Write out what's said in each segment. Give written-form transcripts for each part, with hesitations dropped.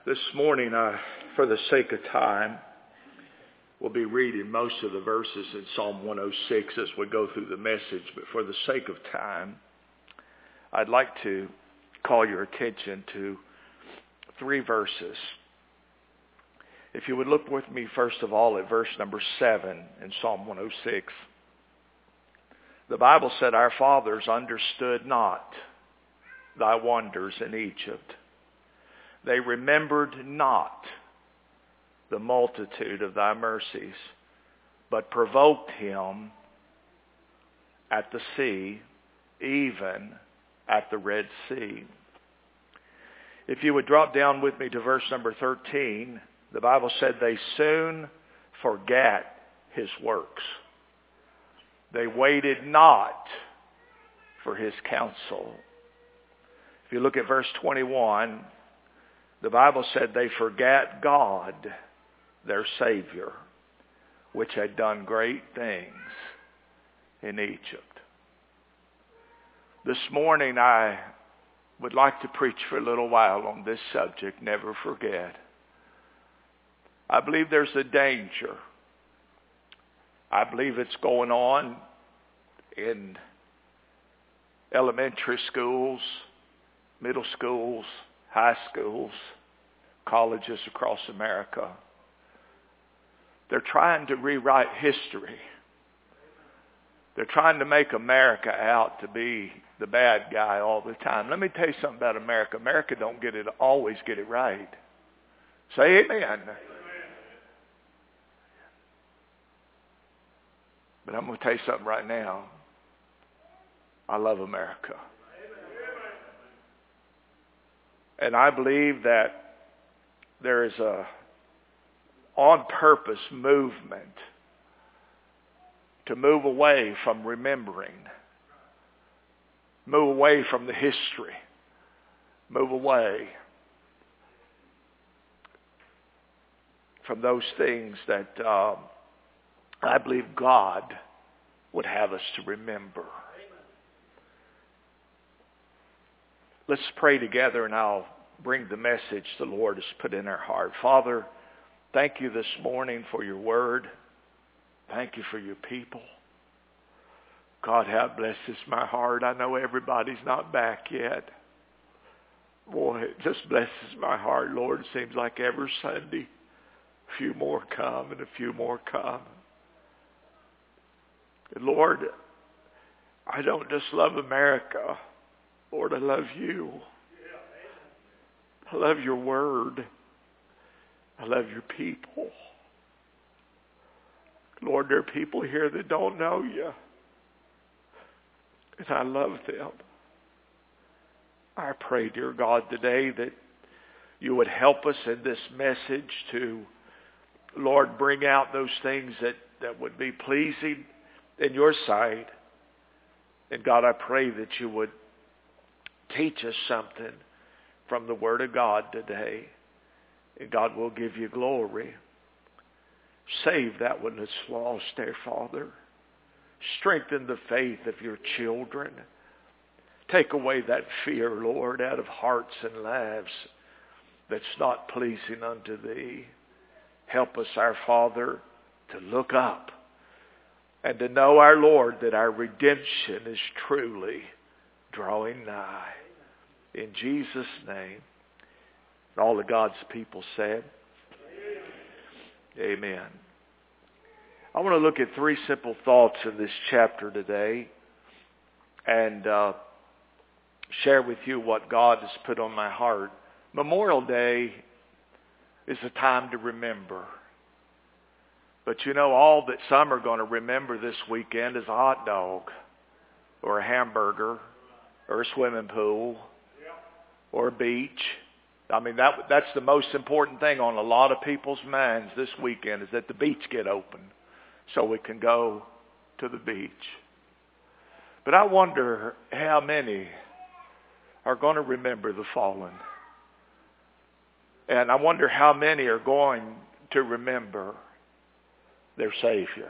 This morning, for the sake of time, we'll be reading most of the verses in Psalm 106 as we go through the message. But for the sake of time, I'd like to call your attention to 3 verses. If you would look with me first of all at verse number 7 in Psalm 106. The Bible said, "Our fathers understood not thy wonders in Egypt. They remembered not the multitude of thy mercies, but provoked him at the sea, even at the Red Sea." If you would drop down with me to verse number 13, the Bible said they soon forgat his works. They waited not for his counsel. If you look at verse 21, the Bible said they forgat God, their Savior, which had done great things in Egypt. This morning I would like to preach for a little while on this subject, never forget. I believe there's a danger. I believe it's going on in elementary schools, middle schools, high schools, colleges across America. They're trying to rewrite history. They're trying to make America out to be the bad guy all the time. Let me tell you something about America. America don't always get it right. Say amen. But I'm going to tell you something right now. I love America. And I believe that there is a on-purpose movement to move away from remembering, move away from the history, move away from those things that I believe God would have us to remember. Let's pray together and I'll bring the message the Lord has put in our heart. Father, thank you this morning for your word. Thank you for your people. God, how it blesses my heart. I know everybody's not back yet. Boy, it just blesses my heart, Lord. It seems like every Sunday, a few more come and a few more come. And Lord, I don't just love America. Lord, I love you. I love your word. I love your people. Lord, there are people here that don't know you. And I love them. I pray, dear God, today that you would help us in this message to, Lord, bring out those things that would be pleasing in your sight. And God, I pray that you would teach us something from the Word of God today. And God will give you glory. Save that one that's lost there, Father. Strengthen the faith of your children. Take away that fear, Lord, out of hearts and lives that's not pleasing unto thee. Help us, our Father, to look up and to know, our Lord, that our redemption is truly drawing nigh. In Jesus' name. And all of God's people said, amen. I want to look at 3 simple thoughts in this chapter today and share with you what God has put on my heart. Memorial Day is a time to remember. But you know, all that some are going to remember this weekend is a hot dog or a hamburger or a swimming pool or a beach. I mean, that's the most important thing on a lot of people's minds this weekend is that the beach get open so we can go to the beach. But I wonder how many are going to remember the fallen. And I wonder how many are going to remember their Savior.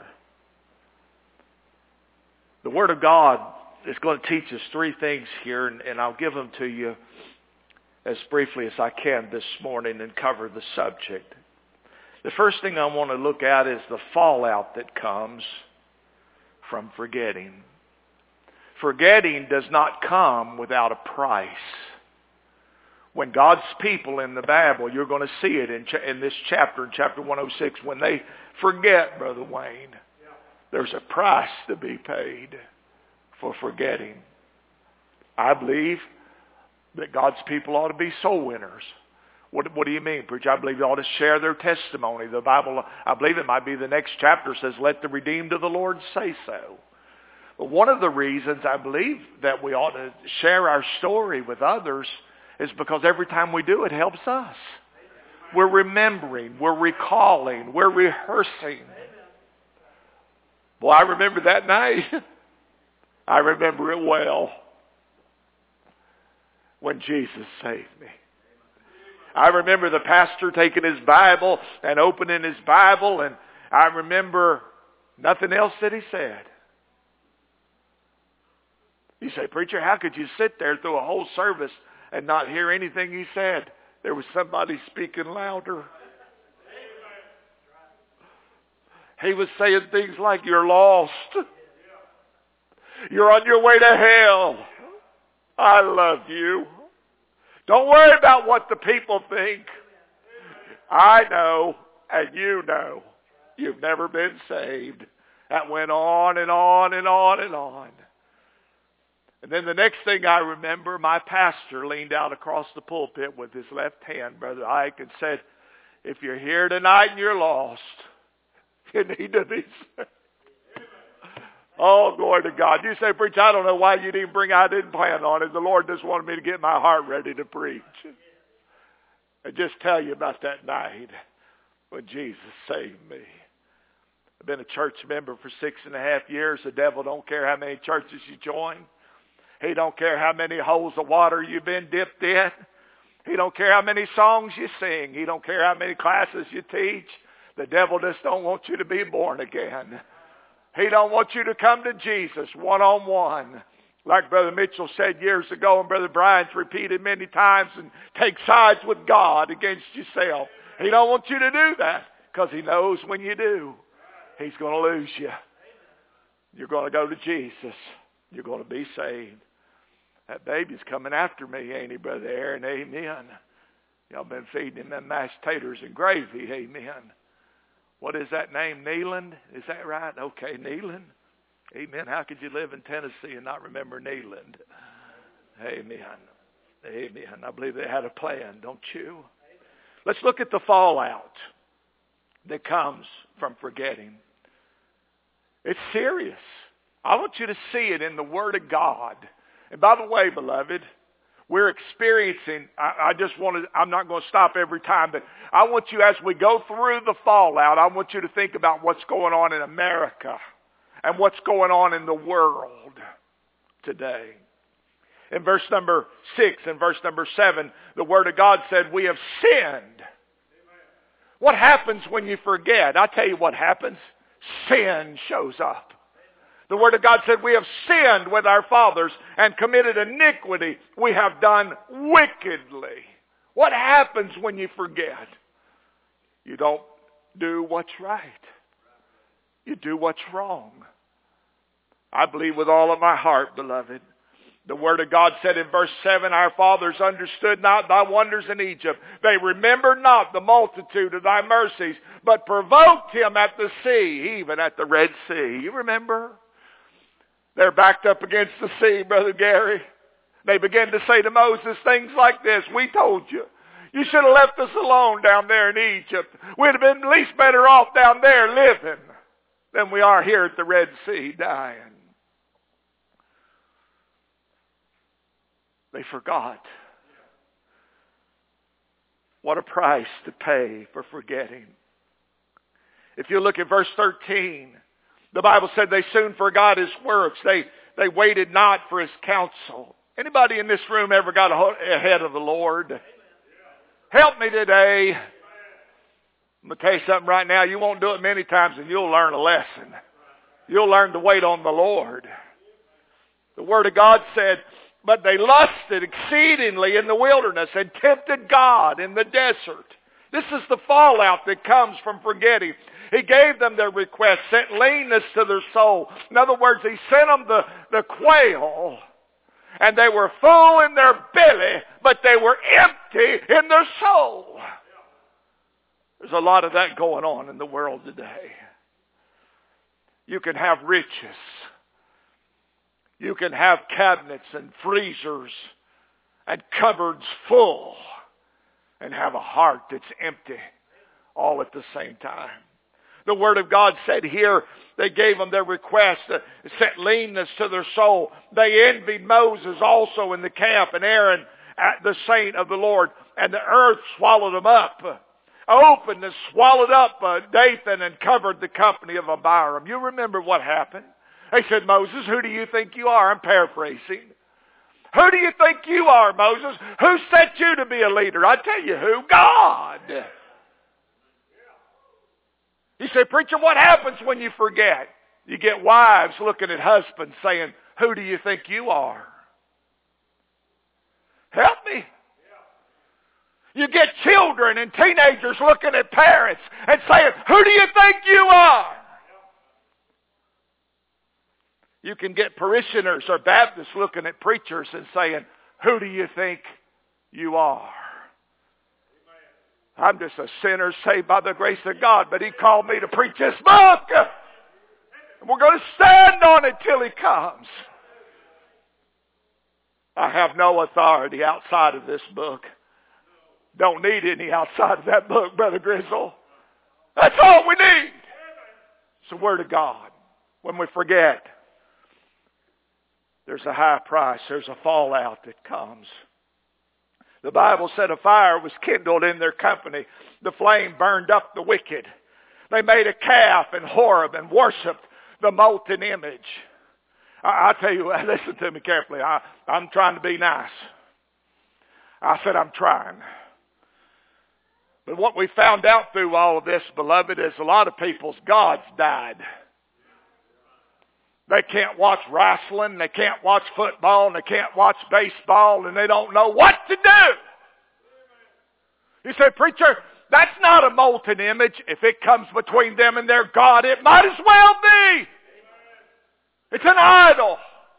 The Word of God is going to teach us 3 things here, and I'll give them to you as briefly as I can this morning and cover the subject. The first thing I want to look at is the fallout that comes from forgetting. Forgetting does not come without a price. When God's people in the Bible, you're going to see it in this chapter, in chapter 106, when they forget, Brother Wayne, there's a price to be paid for forgetting. I believe that God's people ought to be soul winners. What do you mean, preacher? I believe they ought to share their testimony. The Bible, I believe it might be the next chapter, says, let the redeemed of the Lord say so. But one of the reasons I believe that we ought to share our story with others is because every time we do, it helps us. We're remembering, we're recalling, we're rehearsing. Well, I remember that night. I remember it well. When Jesus saved me. I remember the pastor taking his Bible and opening his Bible, and I remember nothing else that he said. You say, preacher, how could you sit there through a whole service and not hear anything he said? There was somebody speaking louder. He was saying things like, you're lost. You're on your way to hell. I love you. Don't worry about what the people think. I know, and you know, you've never been saved. That went on and on and on and on. And then the next thing I remember, my pastor leaned out across the pulpit with his left hand, Brother Ike, and said, if you're here tonight and you're lost, you need to be saved. Oh, glory to God. You say, preacher, I don't know why you didn't I didn't plan on it. The Lord just wanted me to get my heart ready to preach. And just tell you about that night when Jesus saved me. I've been a church member for 6.5 years. The devil don't care how many churches you join. He don't care how many holes of water you've been dipped in. He don't care how many songs you sing. He don't care how many classes you teach. The devil just don't want you to be born again. He don't want you to come to Jesus one-on-one. Like Brother Mitchell said years ago, and Brother Brian's repeated many times, and take sides with God against yourself. He don't want you to do that, because he knows when you do, he's going to lose you. You're going to go to Jesus. You're going to be saved. That baby's coming after me, ain't he, Brother Aaron? Amen. Y'all been feeding him them mashed taters and gravy. Amen. What is that name? Neeland? Is that right? Okay, Neeland. Amen. How could you live in Tennessee and not remember Neeland? Amen. Amen. I believe they had a plan, don't you? Let's look at the fallout that comes from forgetting. It's serious. I want you to see it in the Word of God. And by the way, beloved, we're experiencing, I'm not going to stop every time, but I want you, as we go through the fallout, I want you to think about what's going on in America and what's going on in the world today. In verse number 6 and verse number 7, the Word of God said, we have sinned. What happens when you forget? I tell you what happens. Sin shows up. The Word of God said, we have sinned with our fathers and committed iniquity. We have done wickedly. What happens when you forget? You don't do what's right. You do what's wrong. I believe with all of my heart, beloved. The Word of God said in verse 7, our fathers understood not thy wonders in Egypt. They remembered not the multitude of thy mercies, but provoked him at the sea, even at the Red Sea. You remember? They're backed up against the sea, Brother Gary. They began to say to Moses things like this. We told you. You should have left us alone down there in Egypt. We'd have been at least better off down there living than we are here at the Red Sea dying. They forgot. What a price to pay for forgetting. If you look at verse 13, the Bible said they soon forgot his works. They waited not for his counsel. Anybody in this room ever got ahead of the Lord? Help me today. I'm going to tell you something right now. You won't do it many times and you'll learn a lesson. You'll learn to wait on the Lord. The Word of God said, But they lusted exceedingly in the wilderness and tempted God in the desert. This is the fallout that comes from forgetting. He gave them their request, sent leanness to their soul. In other words, He sent them the quail, and they were full in their belly, but they were empty in their soul. There's a lot of that going on in the world today. You can have riches. You can have cabinets and freezers and cupboards full and have a heart that's empty all at the same time. The Word of God said here, they gave them their request, sent leanness to their soul. They envied Moses also in the camp, and Aaron, the saint of the Lord, and the earth swallowed them up. Opened and swallowed up Dathan and covered the company of Abiram. You remember what happened? They said, Moses, who do you think you are? I'm paraphrasing. Who do you think you are, Moses? Who set you to be a leader? I tell you who, God. You say, preacher, what happens when you forget? You get wives looking at husbands saying, who do you think you are? Help me. You get children and teenagers looking at parents and saying, who do you think you are? You can get parishioners or Baptists looking at preachers and saying, who do you think you are? I'm just a sinner saved by the grace of God, but He called me to preach this book. And we're going to stand on it till He comes. I have no authority outside of this book. Don't need any outside of that book, Brother Grizzle. That's all we need. It's the Word of God. When we forget, there's a high price. There's a fallout that comes. The Bible said a fire was kindled in their company. The flame burned up the wicked. They made a calf in Horeb and worshipped the molten image. I tell you, listen to me carefully. I'm trying to be nice. I said I'm trying. But what we found out through all of this, beloved, is a lot of people's gods died. They can't watch wrestling, they can't watch football, and they can't watch baseball, and they don't know what to do. You say, preacher, that's not a molten image. If it comes between them and their God, it might as well be. It's an idol.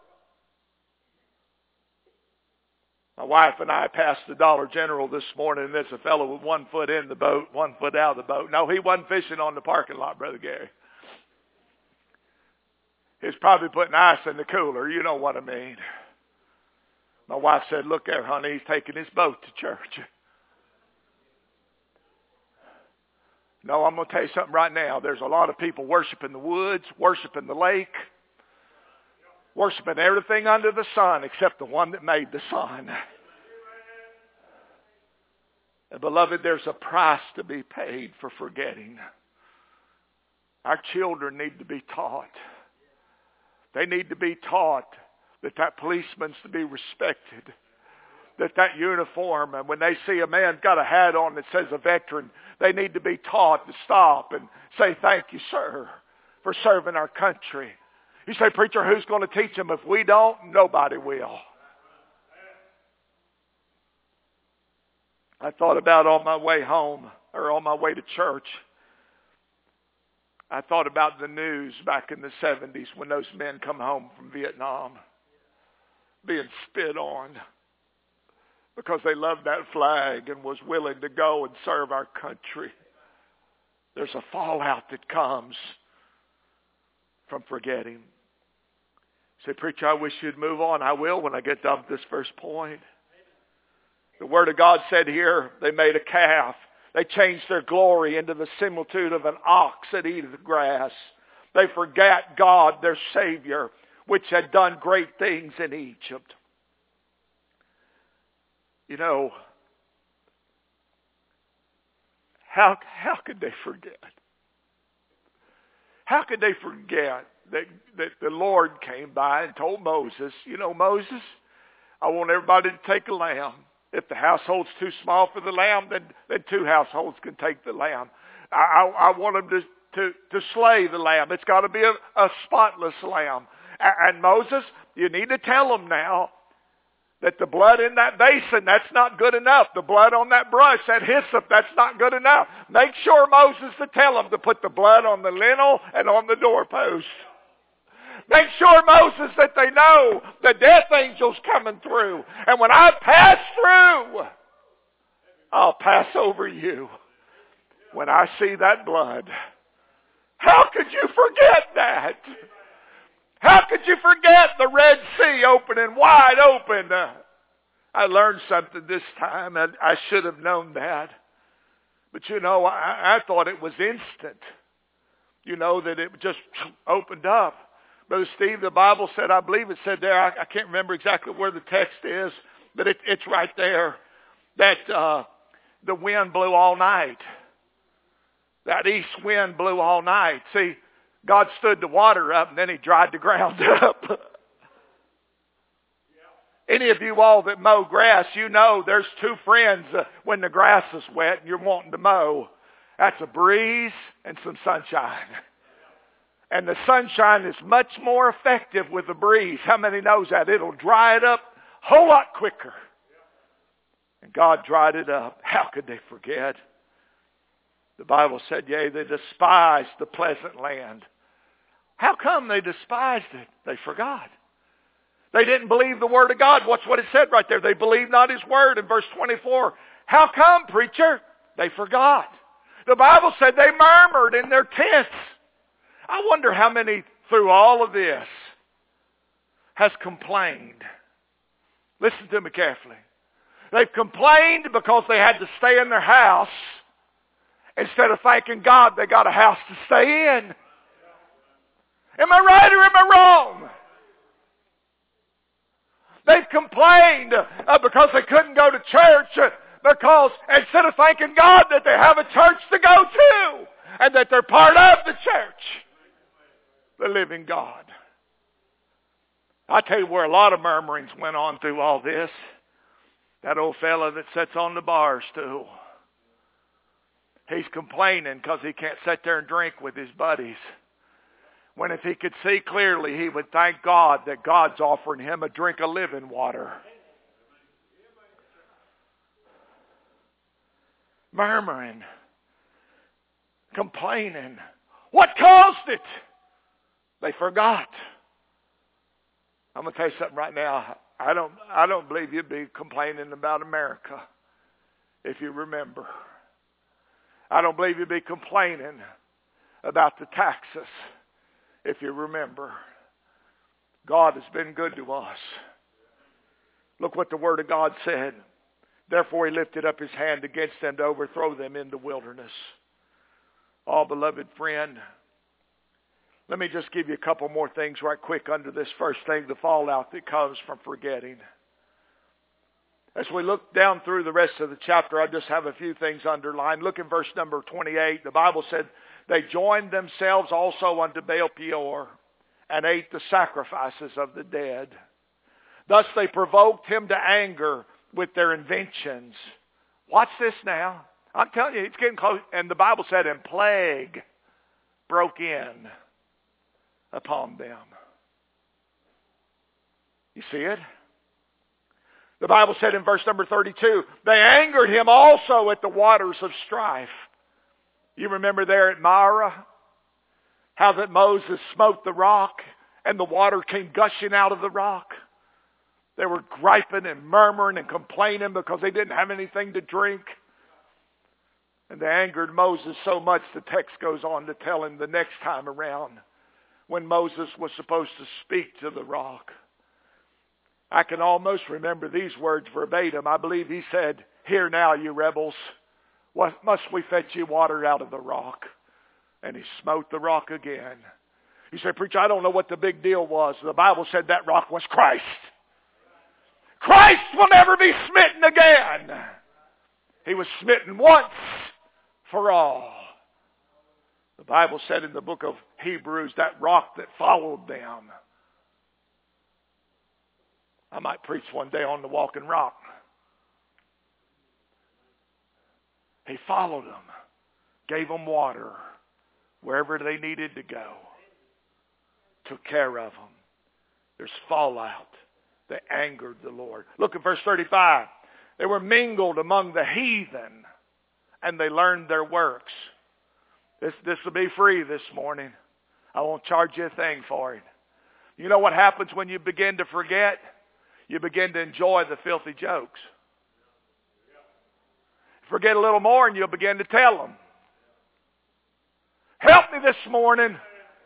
My wife and I passed the Dollar General this morning, and there's a fellow with 1 foot in the boat, 1 foot out of the boat. No, he wasn't fishing on the parking lot, Brother Gary. He's probably putting ice in the cooler. You know what I mean. My wife said, look there, honey, he's taking his boat to church. No, I'm going to tell you something right now. There's a lot of people worshiping the woods, worshiping the lake, worshiping everything under the sun except the one that made the sun. And beloved, there's a price to be paid for forgetting. Our children need to be taught. They need to be taught that policeman's to be respected. That uniform, and when they see a man got a hat on that says a veteran, they need to be taught to stop and say, thank you, sir, for serving our country. You say, preacher, who's going to teach them? If we don't, nobody will. I thought about on my way home, or on my way to church, I thought about the news back in the 70s when those men come home from Vietnam being spit on because they loved that flag and was willing to go and serve our country. There's a fallout that comes from forgetting. Say, preacher, I wish you'd move on. I will when I get done with this first point. The Word of God said here, they made a calf. They changed their glory into the similitude of an ox that eateth grass. They forgot God, their Savior, which had done great things in Egypt. You know, how could they forget? How could they forget that the Lord came by and told Moses, you know, Moses, I want everybody to take a lamb. If the household's too small for the lamb, then 2 households can take the lamb. I want them to slay the lamb. It's got to be a spotless lamb. And Moses, you need to tell them now that the blood in that basin, that's not good enough. The blood on that brush, that hyssop, that's not good enough. Make sure, Moses, to tell them to put the blood on the lintel and on the doorpost. Make sure, Moses, that they know the death angel's coming through. And when I pass through, I'll pass over you. When I see that blood, how could you forget that? How could you forget the Red Sea opening wide open? I learned something this time, and I should have known that. But you know, I thought it was instant. You know, that it just opened up. Brother Steve, the Bible said, I believe it said there, I can't remember exactly where the text is, but it's right there, that the wind blew all night. That east wind blew all night. See, God stood the water up and then he dried the ground up. Any of you all that mow grass, you know there's two friends when the grass is wet and you're wanting to mow. That's a breeze and some sunshine. And the sunshine is much more effective with the breeze. How many knows that? It'll dry it up a whole lot quicker. And God dried it up. How could they forget? The Bible said, yea, they despised the pleasant land. How come they despised it? They forgot. They didn't believe the word of God. Watch what it said right there. They believed not his word in verse 24. How come, preacher? They forgot. The Bible said they murmured in their tents. I wonder how many through all of this has complained. Listen to me carefully. They've complained because they had to stay in their house instead of thanking God they got a house to stay in. Am I right or am I wrong? They've complained because they couldn't go to church because instead of thanking God that they have a church to go to and that they're part of the church, the living God. I tell you where a lot of murmurings went on through all this. That old fella that sits on the bar stool. He's complaining because he can't sit there and drink with his buddies. When if he could see clearly, he would thank God that God's offering him a drink of living water. Murmuring. Complaining. What caused it? They forgot. I'm going to tell you something right now. I don't believe you'd be complaining about America if you remember. I don't believe you'd be complaining about the taxes if you remember. God has been good to us. Look what the Word of God said. Therefore he lifted up his hand against them to overthrow them in the wilderness. Oh, beloved friend, let me just give you a couple more things right quick under this first thing, the fallout that comes from forgetting. As we look down through the rest of the chapter, I just have a few things underlined. Look in verse number 28. The Bible said, they joined themselves also unto Baal Peor and ate the sacrifices of the dead. Thus they provoked him to anger with their inventions. Watch this now. I'm telling you, it's getting close. And the Bible said, and plague broke in upon them. You see it? The Bible said in verse number 32, they angered him also at the waters of strife. You remember there at Marah, how that Moses smote the rock and the water came gushing out of the rock. They were griping and murmuring and complaining because they didn't have anything to drink. And they angered Moses so much, the text goes on to tell him the next time around, when Moses was supposed to speak to the rock. I can almost remember these words verbatim. I believe he said, "Hear now, you rebels, what must we fetch you water out of the rock?" And he smote the rock again. You say, "Preacher, I don't know what the big deal was." The Bible said that rock was Christ. Christ will never be smitten again. He was smitten once for all. The Bible said in the book of Hebrews, that rock that followed them. I might preach one day on the walking rock. He followed them, gave them water wherever they needed to go, took care of them. There's fallout They angered the Lord. Look at verse 35. They were mingled among the heathen, and they learned their works. This will be free this morning. I won't charge you a thing for it. You know what happens when you begin to forget? You begin to enjoy the filthy jokes. Forget a little more and you'll begin to tell them. Help me this morning.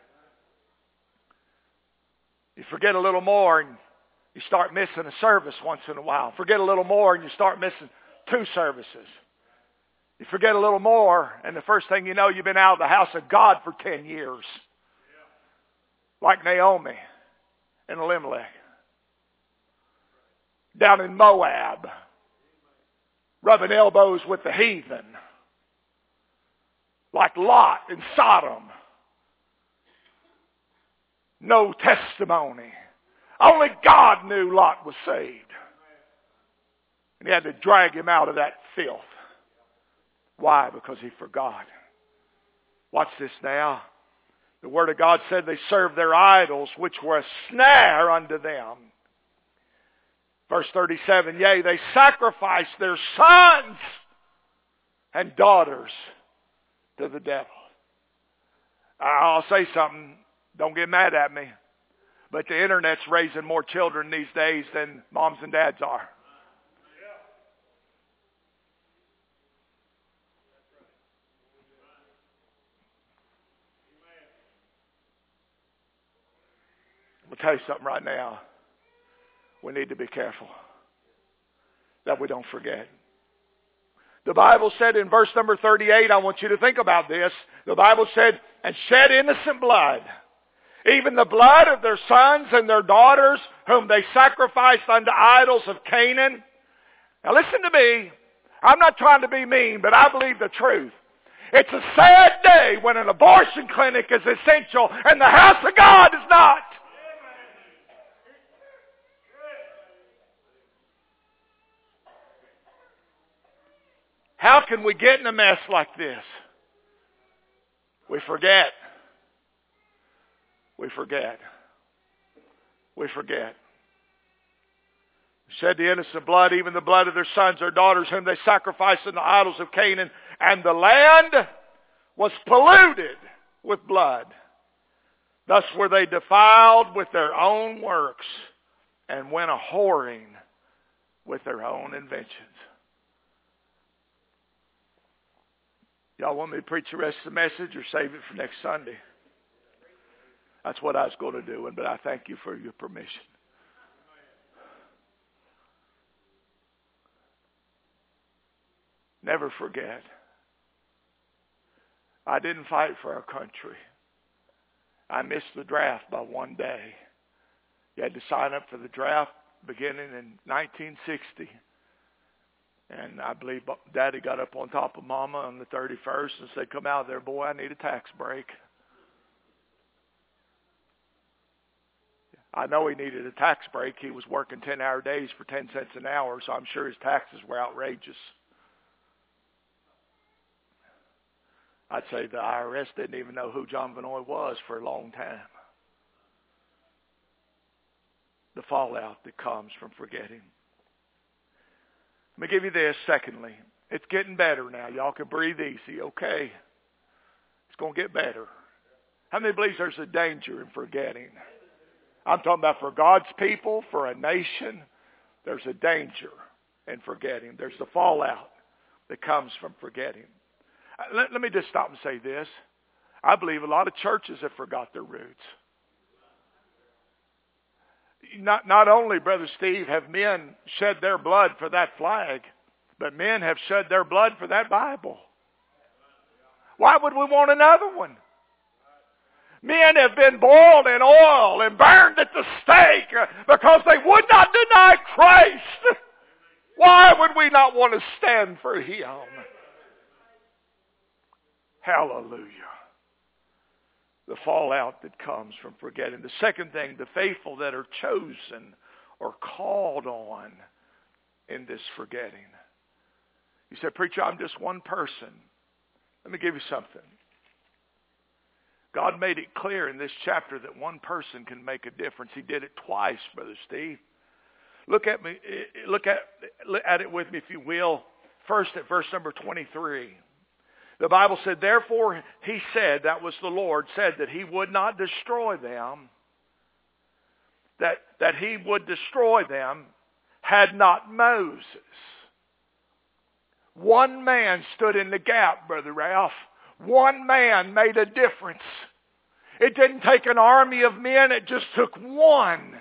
You forget a little more and you start missing a service once in a while. Forget a little more and you start missing 2 services. You forget a little more and the first thing you know, you've been out of the house of God for 10 years. Like Naomi and Elimelech. Down in Moab. Rubbing elbows with the heathen. Like Lot in Sodom. No testimony. Only God knew Lot was saved. And he had to drag him out of that filth. Why? Because he forgot. Watch this now. The Word of God said they served their idols, which were a snare unto them. Verse 37, yea, they sacrificed their sons and daughters to the devil. I'll say something. Don't get mad at me. But the internet's raising more children these days than moms and dads are. I'll tell you something right now. We need to be careful that we don't forget. The Bible said in verse number 38, I want you to think about this. The Bible said, and shed innocent blood, even the blood of their sons and their daughters, whom they sacrificed unto idols of Canaan. Now listen to me. I'm not trying to be mean, but I believe the truth. It's a sad day when an abortion clinic is essential and the house of God is not. How can we get in a mess like this? We forget. We forget. We forget. Shed the innocent blood, even the blood of their sons or daughters, whom they sacrificed in the idols of Canaan. And the land was polluted with blood. Thus were they defiled with their own works, and went a-whoring with their own inventions. Y'all want me to preach the rest of the message or save it for next Sunday? That's what I was going to do, but I thank you for your permission. Never forget. I didn't fight for our country. I missed the draft by one day. You had to sign up for the draft beginning in 1960. And I believe Daddy got up on top of Mama on the 31st and said, come out there, boy, I need a tax break. I know he needed a tax break. He was working 10-hour days for 10 cents an hour, so I'm sure his taxes were outrageous. I'd say the IRS didn't even know who John Vanoy was for a long time. The fallout that comes from forgetting. Let me give you this, secondly. It's getting better now. Y'all can breathe easy, okay? It's going to get better. How many believes there's a danger in forgetting? I'm talking about for God's people, for a nation, there's a danger in forgetting. There's the fallout that comes from forgetting. Let me just stop and say this. I believe a lot of churches have forgot their roots. Not only, Brother Steve, have men shed their blood for that flag, but men have shed their blood for that Bible. Why would we want another one? Men have been boiled in oil and burned at the stake because they would not deny Christ. Why would we not want to stand for Him? Hallelujah. The fallout that comes from forgetting. The second thing, the faithful that are chosen or called on in this forgetting. You said, preacher, I'm just one person. Let me give you something. God made it clear in this chapter that one person can make a difference. He did it twice, Brother Steve. Look at it with me, if you will. First at verse number 23. The Bible said, therefore he said, that was the Lord, said that he would not destroy them, that he would destroy them, had not Moses. One man stood in the gap, Brother Ralph. One man made a difference. It didn't take an army of men, it just took one.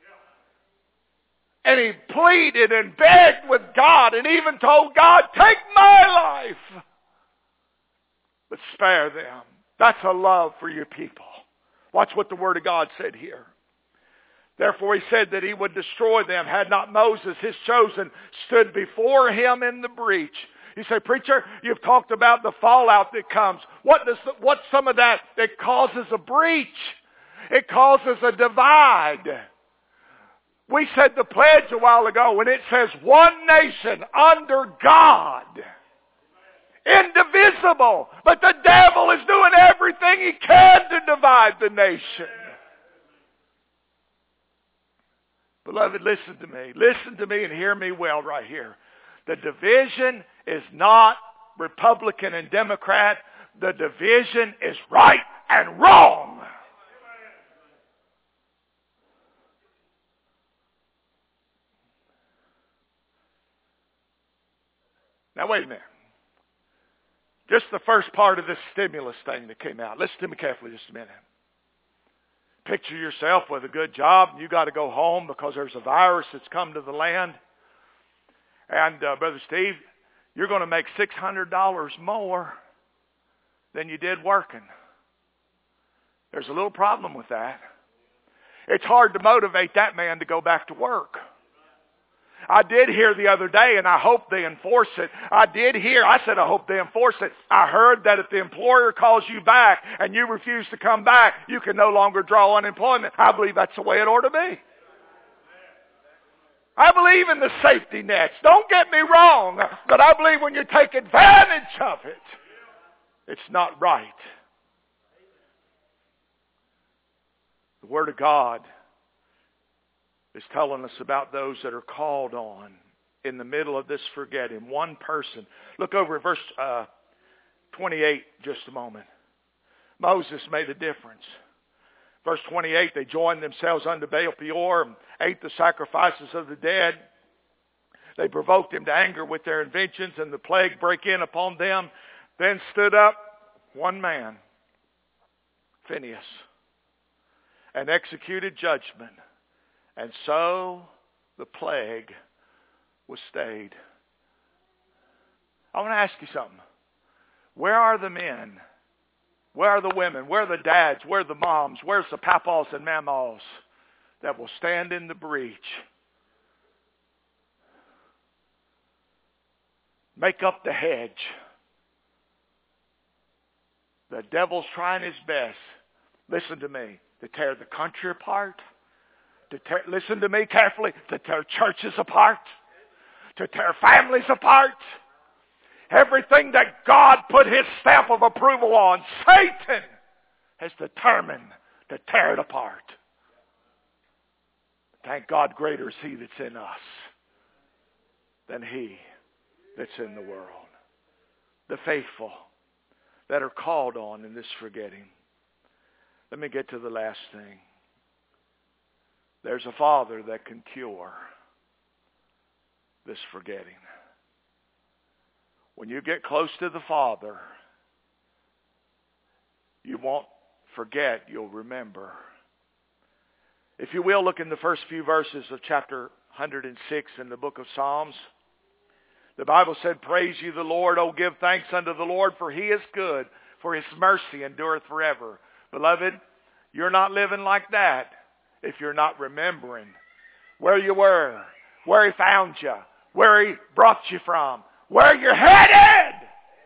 And he pleaded and begged with God and even told God, take my life, but spare them. That's a love for your people. Watch what the Word of God said here. Therefore he said that he would destroy them, had not Moses, his chosen, stood before him in the breach. You say, preacher, you've talked about the fallout that comes. What's some of that causes a breach? It causes a divide. We said the pledge a while ago when it says one nation under God, indivisible, but the devil is doing everything he can to divide the nation. Beloved, listen to me. Listen to me and hear me well right here. The division is not Republican and Democrat. The division is right and wrong. Now wait a minute. Just the first part of this stimulus thing that came out. Listen to me carefully just a minute. Picture yourself with a good job and you got to go home because there's a virus that's come to the land. And Brother Steve, you're going to make $600 more than you did working. There's a little problem with that. It's hard to motivate that man to go back to work. I did hear the other day, and I hope they enforce it. I said I hope they enforce it. I heard that if the employer calls you back and you refuse to come back, you can no longer draw unemployment. I believe that's the way it ought to be. I believe in the safety nets. Don't get me wrong, but I believe when you take advantage of it, it's not right. The Word of God is telling us about those that are called on in the middle of this forgetting. One person. Look over at verse 28 just a moment. Moses made a difference. Verse 28, they joined themselves unto Baal Peor and ate the sacrifices of the dead. They provoked him to anger with their inventions, and the plague brake in upon them. Then stood up one man, Phinehas, and executed judgment. And so the plague was stayed. I want to ask you something. Where are the men? Where are the women? Where are the dads? Where are the moms? Where's the papaws and mamas that will stand in the breach? Make up the hedge. The devil's trying his best, listen to me, to tear the country apart. Listen to me carefully, to tear churches apart, to tear families apart. Everything that God put his stamp of approval on, Satan has determined to tear it apart. Thank God, greater is he that's in us than he that's in the world. The faithful that are called on in this forgetting. Let me get to the last thing. There's a Father that can cure this forgetting. When you get close to the Father, you won't forget, you'll remember. If you will, look in the first few verses of chapter 106 in the book of Psalms. The Bible said, praise you the Lord, O give thanks unto the Lord, for he is good, for his mercy endureth forever. Beloved, you're not living like that if you're not remembering where you were, where he found you, where he brought you from, where you're headed.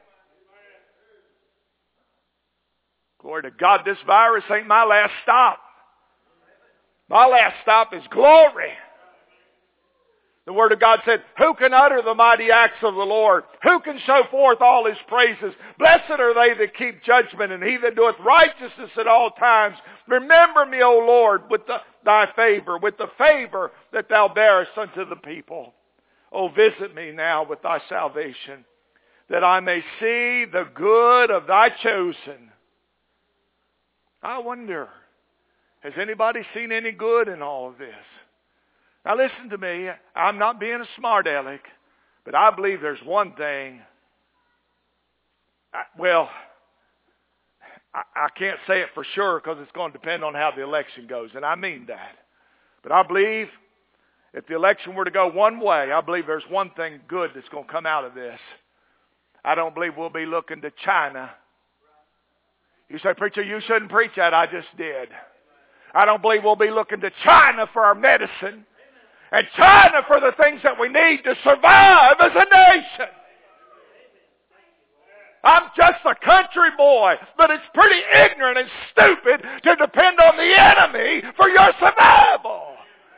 Glory to God, this virus ain't my last stop. My last stop is glory. The Word of God said, who can utter the mighty acts of the Lord? Who can show forth all His praises? Blessed are they that keep judgment, and he that doeth righteousness at all times. Remember me, O Lord, with thy favor, with the favor that thou bearest unto the people. O visit me now with thy salvation, that I may see the good of thy chosen. I wonder, has anybody seen any good in all of this? Now listen to me. I'm not being a smart aleck, but I believe there's one thing. I can't say it for sure because it's going to depend on how the election goes, and I mean that. But I believe if the election were to go one way, I believe there's one thing good that's going to come out of this. I don't believe we'll be looking to China. You say, preacher, you shouldn't preach that. I just did. I don't believe we'll be looking to China for our medicine and China for the things that we need to survive as a nation. I'm just a country boy, but it's pretty ignorant and stupid to depend on the enemy for your survival.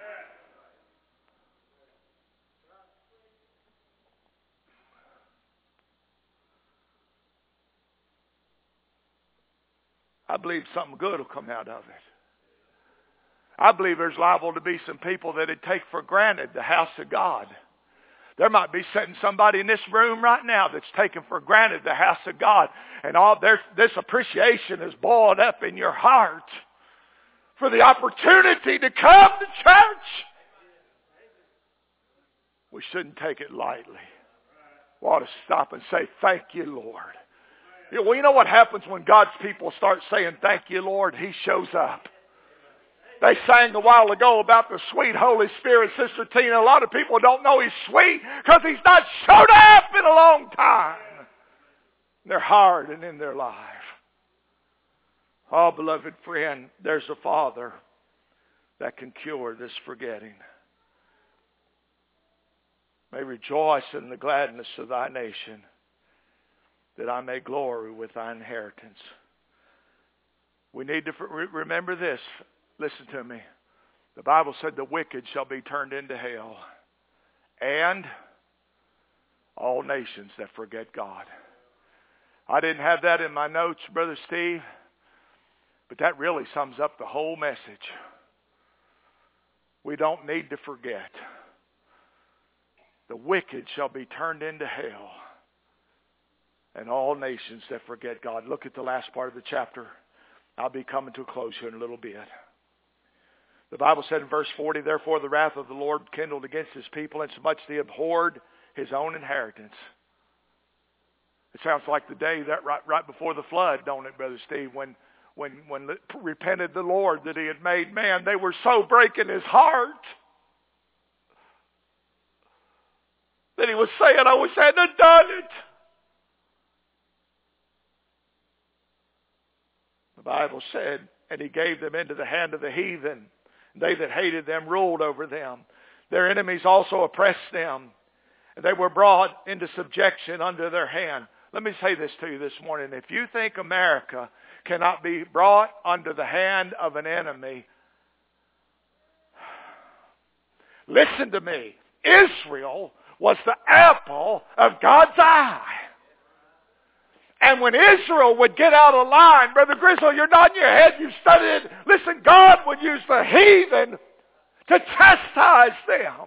I believe something good will come out of it. I believe there's liable to be some people that would take for granted the house of God. There might be sitting somebody in this room right now that's taking for granted the house of God. And this appreciation is boiled up in your heart for the opportunity to come to church. We shouldn't take it lightly. We ought to stop and say, thank you, Lord. Well, you know what happens when God's people start saying, thank you, Lord? He shows up. They sang a while ago about the sweet Holy Spirit, Sister Tina. A lot of people don't know He's sweet because He's not showed up in a long time in their heart and in their life. Oh, beloved friend, there's a Father that can cure this forgetting. May rejoice in the gladness of thy nation, that I may glory with thy inheritance. We need to remember this. Listen to me. The Bible said the wicked shall be turned into hell, and all nations that forget God. I didn't have that in my notes, Brother Steve, but that really sums up the whole message. We don't need to forget. The wicked shall be turned into hell, and all nations that forget God. Look at the last part of the chapter. I'll be coming to a close here in a little bit. The Bible said in verse 40, therefore the wrath of the Lord kindled against His people, insomuch they abhorred His own inheritance. It sounds like the day that right before the flood, don't it, Brother Steve? When repented the Lord that He had made man, they were so breaking His heart that He was saying, I wish I hadn't done it. The Bible said, and He gave them into the hand of the heathen. They that hated them ruled over them. Their enemies also oppressed them. And they were brought into subjection under their hand. Let me say this to you this morning. If you think America cannot be brought under the hand of an enemy, listen to me. Israel was the apple of God's eye. And when Israel would get out of line, Brother Griswold, you're nodding your head, you've studied it. Listen, God would use the heathen to chastise them.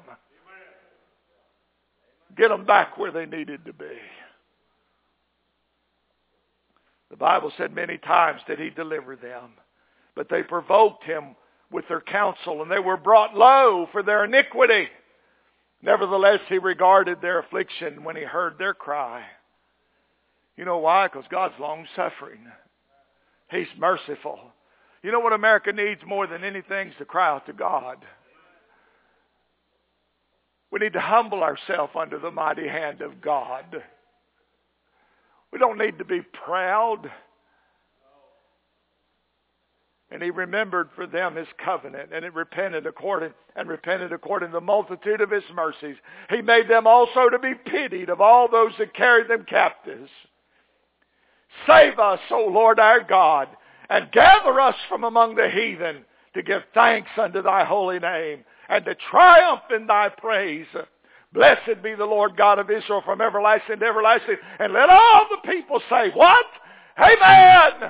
Get them back where they needed to be. The Bible said many times that He delivered them. But they provoked Him with their counsel, and they were brought low for their iniquity. Nevertheless, He regarded their affliction when He heard their cry. You know why? Because God's long-suffering. He's merciful. You know what America needs more than anything is to cry out to God. We need to humble ourselves under the mighty hand of God. We don't need to be proud. And He remembered for them His covenant, and it repented according to the multitude of His mercies. He made them also to be pitied of all those that carried them captives. Save us, O Lord our God, and gather us from among the heathen to give thanks unto thy holy name and to triumph in thy praise. Blessed be the Lord God of Israel from everlasting to everlasting. And let all the people say, what? Amen.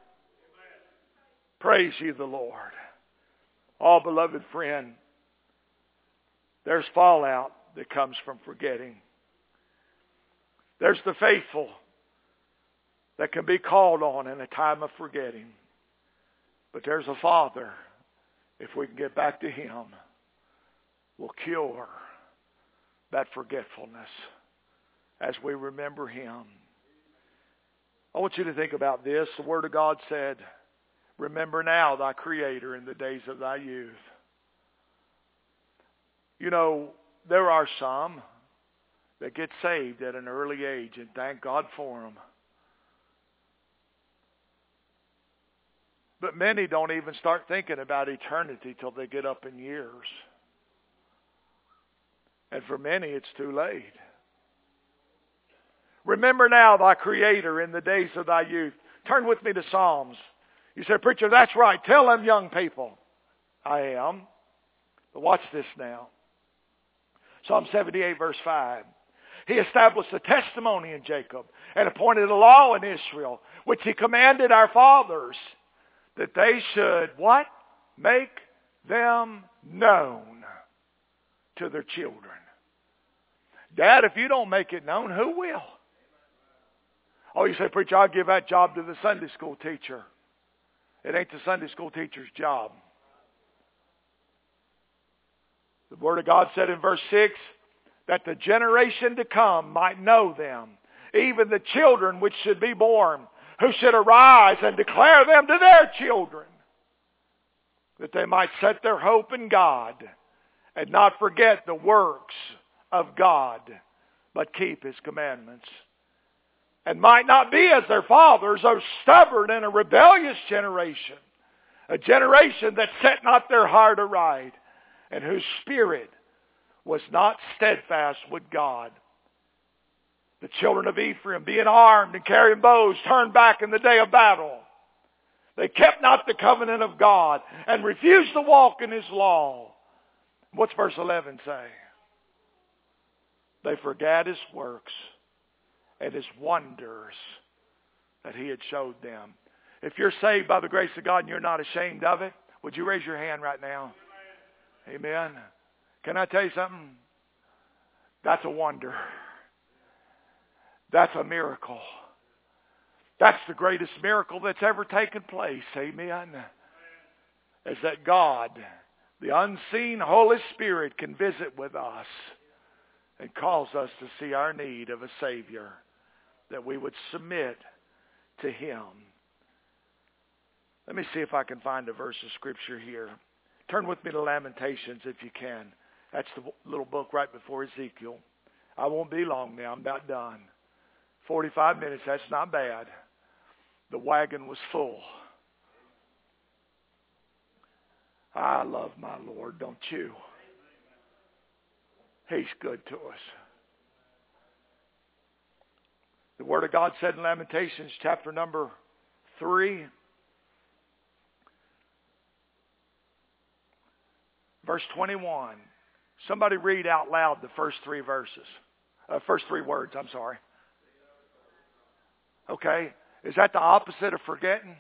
Praise ye the Lord. Oh, beloved friend, there's fallout that comes from forgetting. There's the faithful that can be called on in a time of forgetting. But there's a Father, if we can get back to Him, will cure that forgetfulness as we remember Him. I want you to think about this. The Word of God said, remember now thy Creator in the days of thy youth. You know, there are some that get saved at an early age, and thank God for them. But many don't even start thinking about eternity till they get up in years. And for many, it's too late. Remember now thy Creator in the days of thy youth. Turn with me to Psalms. You say, preacher, that's right. Tell them young people. I am. But watch this now. Psalm 78, verse 5. He established a testimony in Jacob and appointed a law in Israel, which He commanded our fathers, that they should, what? Make them known to their children. Dad, if you don't make it known, who will? Oh, you say, preacher, I'll give that job to the Sunday school teacher. It ain't the Sunday school teacher's job. The Word of God said in verse 6, that the generation to come might know them, even the children which should be born, who should arise and declare them to their children, that they might set their hope in God and not forget the works of God, but keep His commandments, and might not be as their fathers, a stubborn and a rebellious generation, a generation that set not their heart aright, and whose spirit was not steadfast with God. The children of Ephraim, being armed and carrying bows, turned back in the day of battle. They kept not the covenant of God and refused to walk in His law. What's verse 11 say? They forgot His works and His wonders that He had showed them. If you're saved by the grace of God and you're not ashamed of it, would you raise your hand right now? Amen. Can I tell you something? That's a wonder. That's a miracle. That's the greatest miracle that's ever taken place. Amen. Is that God, the unseen Holy Spirit, can visit with us and cause us to see our need of a Savior, that we would submit to Him. Let me see if I can find a verse of Scripture here. Turn with me to Lamentations if you can. That's the little book right before Ezekiel. I won't be long now. I'm about done. 45 minutes, that's not bad. The wagon was full. I love my Lord, don't you? He's good to us. The Word of God said in Lamentations chapter number 3, verse 21. Somebody read out loud the first three verses. First three words, I'm sorry. Okay. Is that the opposite of forgetting?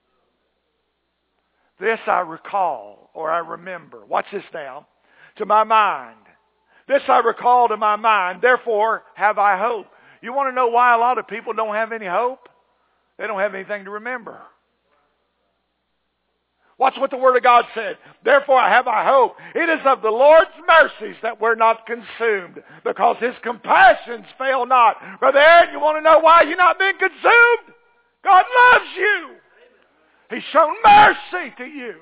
This I recall, or I remember. Watch this now. To my mind. This I recall to my mind. Therefore have I hope. You want to know why a lot of people don't have any hope? They don't have anything to remember. Watch what the Word of God said. Therefore have I hope. It is of the Lord's mercies that we're not consumed, because His compassions fail not. Brother Aaron, you want to know why you're not being consumed? God loves you. He's shown mercy to you.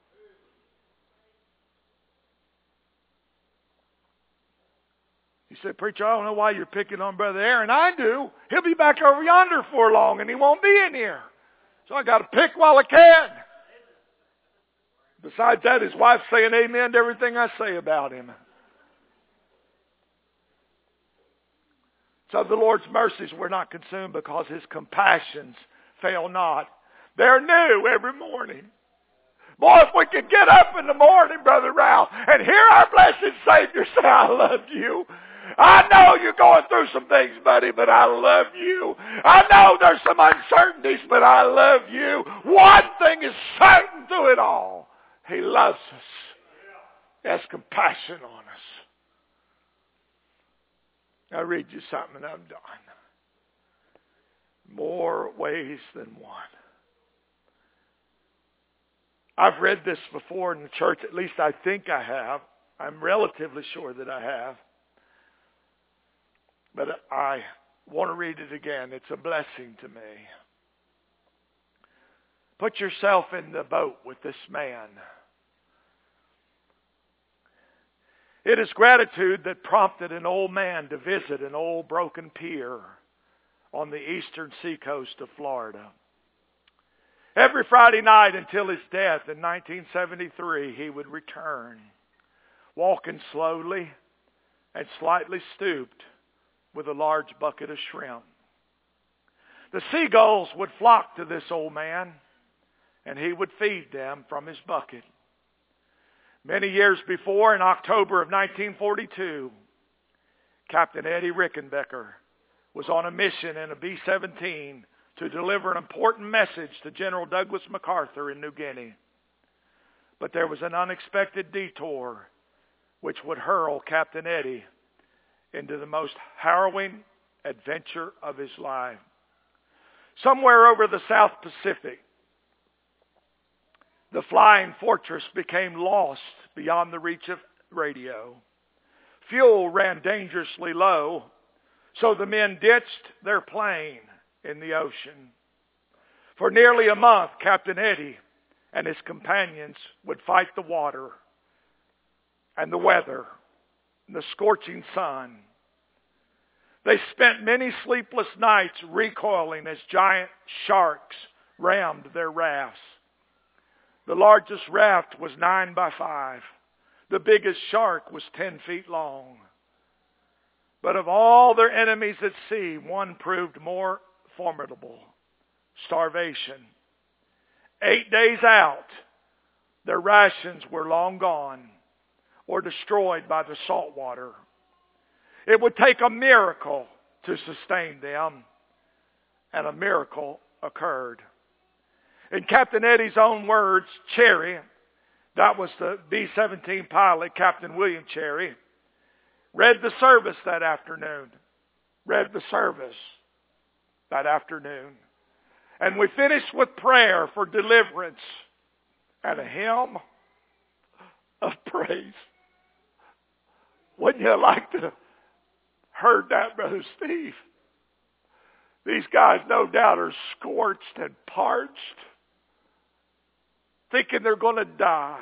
You said, preacher, I don't know why you're picking on Brother Aaron. I do. He'll be back over yonder for long, and he won't be in here. So I got to pick while I can. Besides that, his wife's saying amen to everything I say about him. So the Lord's mercies were not consumed, because His compassions fail not. They're new every morning. Boy, if we could get up in the morning, Brother Ralph, and hear our blessed Savior say, I love you. I know you're going through some things, buddy, but I love you. I know there's some uncertainties, but I love you. One thing is certain through it all. He loves us. He has compassion on us. I'll read you something and I'm done. More ways than one. I've read this before in the church. At least I think I have. I'm relatively sure that I have. But I want to read it again. It's a blessing to me. Put yourself in the boat with this man. It is gratitude that prompted an old man to visit an old broken pier on the eastern seacoast of Florida. Every Friday night until his death in 1973, he would return, walking slowly and slightly stooped with a large bucket of shrimp. The seagulls would flock to this old man, and he would feed them from his bucket. Many years before, in October of 1942, Captain Eddie Rickenbacker was on a mission in a B-17 to deliver an important message to General Douglas MacArthur in New Guinea. But there was an unexpected detour which would hurl Captain Eddie into the most harrowing adventure of his life. Somewhere over the South Pacific, the flying fortress became lost beyond the reach of radio. Fuel ran dangerously low, so the men ditched their plane in the ocean. For nearly a month, Captain Eddie and his companions would fight the water and the weather and the scorching sun. They spent many sleepless nights recoiling as giant sharks rammed their rafts. The largest raft was 9 by 5. The biggest shark was 10 feet long. But of all their enemies at sea, one proved more formidable: starvation. 8 days out, their rations were long gone or destroyed by the salt water. It would take a miracle to sustain them, and a miracle occurred. In Captain Eddie's own words, Cherry, that was the B-17 pilot, Captain William Cherry, read the service that afternoon. And we finished with prayer for deliverance and a hymn of praise. Wouldn't you like to have heard that, Brother Steve? These guys no doubt are scorched and parched, thinking they're going to die.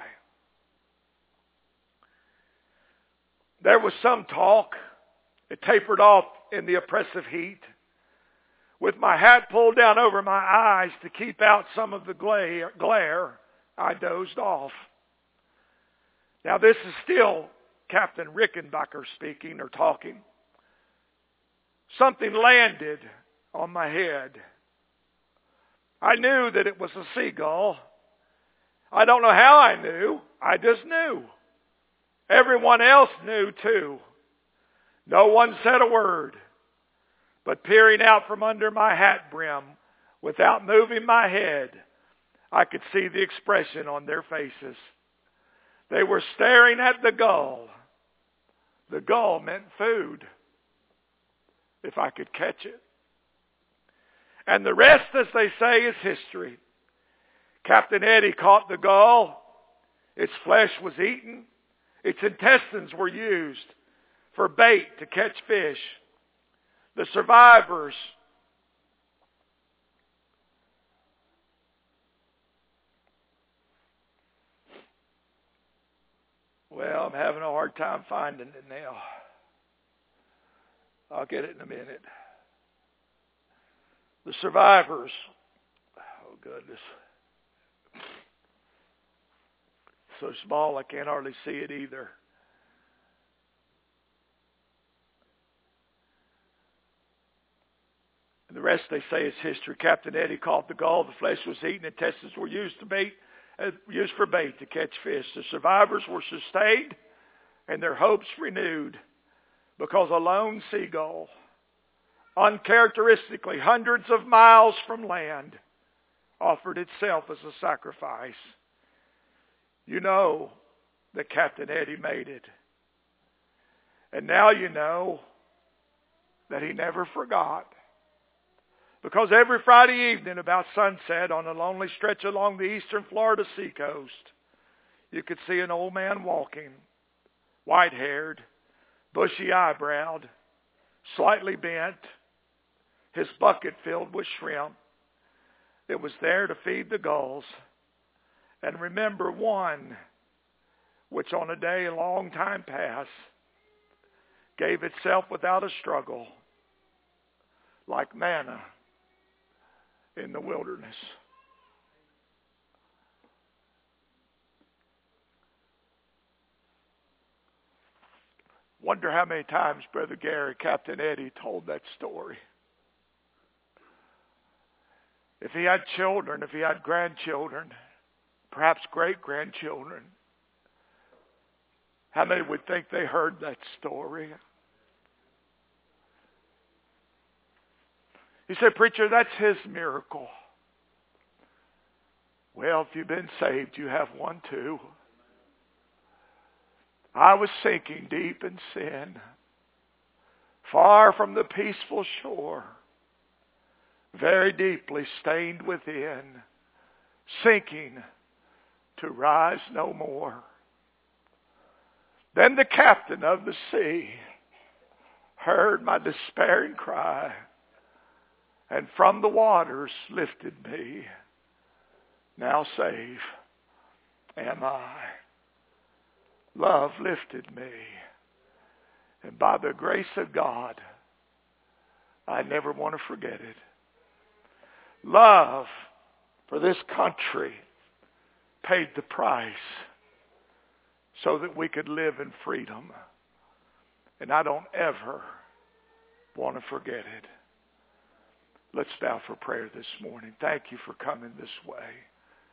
There was some talk. It tapered off in the oppressive heat. With my hat pulled down over my eyes to keep out some of the glare, I dozed off. Now this is still Captain Rickenbacker speaking or talking. Something landed on my head. I knew that it was a seagull. I don't know how I knew. I just knew. Everyone else knew too. No one said a word. But peering out from under my hat brim, without moving my head, I could see the expression on their faces. They were staring at the gull. The gull meant food, if I could catch it. And the rest, as they say, is history. Captain Eddie caught the gull. Its flesh was eaten. Its intestines were used for bait to catch fish. The survivors well, I'm having a hard time finding it now. I'll get it in a minute. The survivors, oh goodness, so small I can't hardly see it either. And the rest, they say, is history. Captain Eddie caught the gull. The flesh was eaten. Intestines were used for bait to catch fish. The survivors were sustained and their hopes renewed. because a lone seagull, uncharacteristically hundreds of miles from land, offered itself as a sacrifice. You know that Captain Eddie made it. And now you know that he never forgot. Because every Friday evening about sunset on a lonely stretch along the eastern Florida seacoast, you could see an old man walking, white-haired, bushy-eyebrowed, slightly bent, his bucket filled with shrimp. It was there to feed the gulls and remember one which on a day a long time past gave itself without a struggle like manna in the wilderness. Wonder how many times Brother Gary, Captain Eddie told that story. If he had children, if he had grandchildren, perhaps great-grandchildren, how many would think they heard that story? He said, "Preacher, that's his miracle." Well, if you've been saved, you have one too. I was sinking deep in sin, far from the peaceful shore, very deeply stained within, sinking to rise no more. Then the captain of the sea heard my despairing cry, and from the waters lifted me. Now safe am I. Love lifted me. And by the grace of God, I never want to forget it. Love for this country paid the price so that we could live in freedom. And I don't ever want to forget it. Let's bow for prayer this morning. Thank you for coming this way.